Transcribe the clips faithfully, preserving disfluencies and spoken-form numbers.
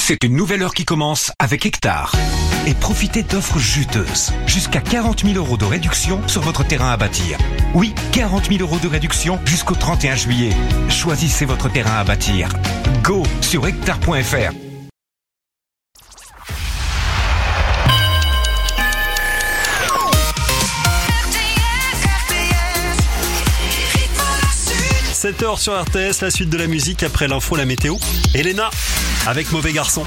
C'est une nouvelle heure qui commence avec Hectare. Et profitez d'offres juteuses. Jusqu'à quarante mille euros de réduction sur votre terrain à bâtir. Oui, quarante mille euros de réduction jusqu'au trente et un juillet. Choisissez votre terrain à bâtir. Go sur hectare point f r. sept heures sur R T S, la suite de la musique après l'info, la météo. Elena, avec Mauvais Garçon.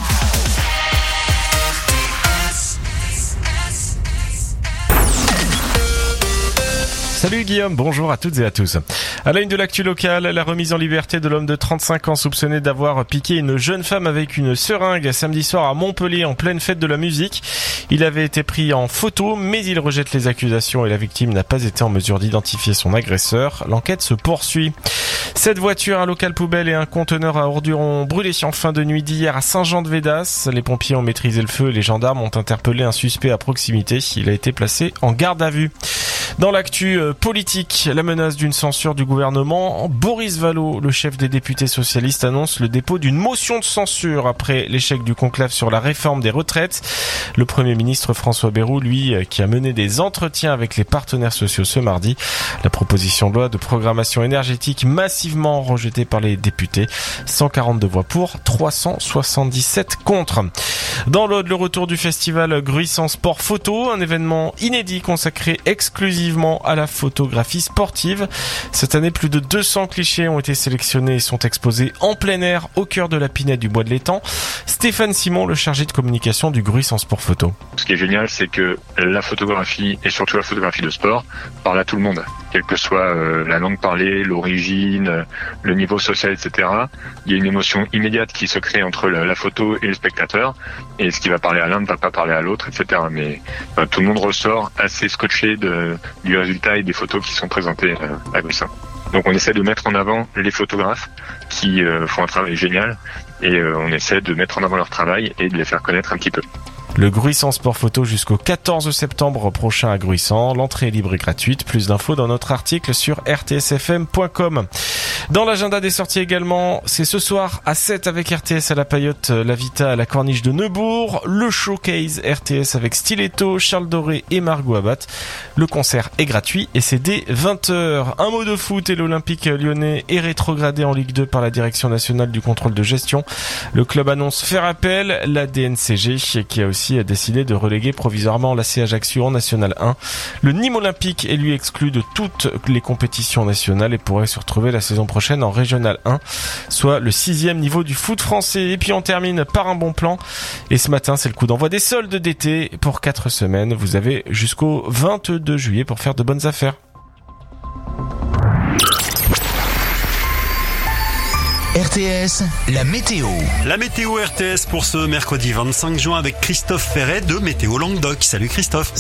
Salut Guillaume, bonjour à toutes et à tous. À la une de l'actu locale, la remise en liberté de l'homme de trente-cinq ans soupçonné d'avoir piqué une jeune femme avec une seringue samedi soir à Montpellier en pleine fête de la musique. Il avait été pris en photo, mais il rejette les accusations et la victime n'a pas été en mesure d'identifier son agresseur. L'enquête se poursuit. Cette voiture, un local poubelle et un conteneur à ordures ont brûlé en fin de nuit d'hier à Saint-Jean-de-Védas. Les pompiers ont maîtrisé le feu et les gendarmes ont interpellé un suspect à proximité. Il a été placé en garde à vue. Dans l'actu politique, la menace d'une censure du gouvernement, Boris Vallaud, le chef des députés socialistes, annonce le dépôt d'une motion de censure après l'échec du conclave sur la réforme des retraites. Le Premier ministre François Bayrou, lui, qui a mené des entretiens avec les partenaires sociaux ce mardi. La proposition de loi de programmation énergétique massivement rejetée par les députés. cent quarante-deux voix pour, trois cent soixante-dix-sept contre. Dans l'Aude, le retour du festival Gruissant Sport Photo, un événement inédit consacré exclusivement à la photographie sportive. Cette année, plus de deux cents clichés ont été sélectionnés et sont exposés en plein air au cœur de la Pinède du Bois de l'Étang. Stéphane Simon, le chargé de communication du Gruissant Sport Photo. Ce qui est génial, c'est que la photographie, et surtout la photographie de sport, parle à tout le monde. Quelle que soit euh, la langue parlée, l'origine, euh, le niveau social, et cetera. Il y a une émotion immédiate qui se crée entre la, la photo et le spectateur. Et ce qui va parler à l'un ne va pas parler à l'autre, et cetera. Mais euh, tout le monde ressort assez scotché de, du résultat et des photos qui sont présentées euh, à Gruissant. Donc on essaie de mettre en avant les photographes qui euh, font un travail génial et euh, on essaie de mettre en avant leur travail et de les faire connaître un petit peu. Le Gruissant Sport Photo jusqu'au quatorze septembre prochain à Gruissant. L'entrée est libre et gratuite. Plus d'infos dans notre article sur r t s f m point com. Dans l'agenda des sorties également, c'est ce soir à sept avec R T S à la Paillote, la Vita à la Corniche de Neubourg, le showcase R T S avec Stiletto, Charles Doré et Margot Abat. Le concert est gratuit et c'est dès vingt heures. Un mot de foot et l'Olympique lyonnais est rétrogradé en Ligue deux par la Direction nationale du contrôle de gestion. Le club annonce faire appel, la D N C G qui a aussi a décidé de reléguer provisoirement l'A C Ajaccio en National un. Le Nîmes Olympique est lui exclu de toutes les compétitions nationales et pourrait se retrouver la saison prochaine en Régional un, soit le sixième niveau du foot français. Et puis on termine par un bon plan. Et ce matin, c'est le coup d'envoi des soldes d'été pour quatre semaines. Vous avez jusqu'au vingt-deux juillet pour faire de bonnes affaires. R T S, la météo. La météo R T S pour ce mercredi vingt-cinq juin avec Christophe Ferret de Météo Languedoc. Salut Christophe.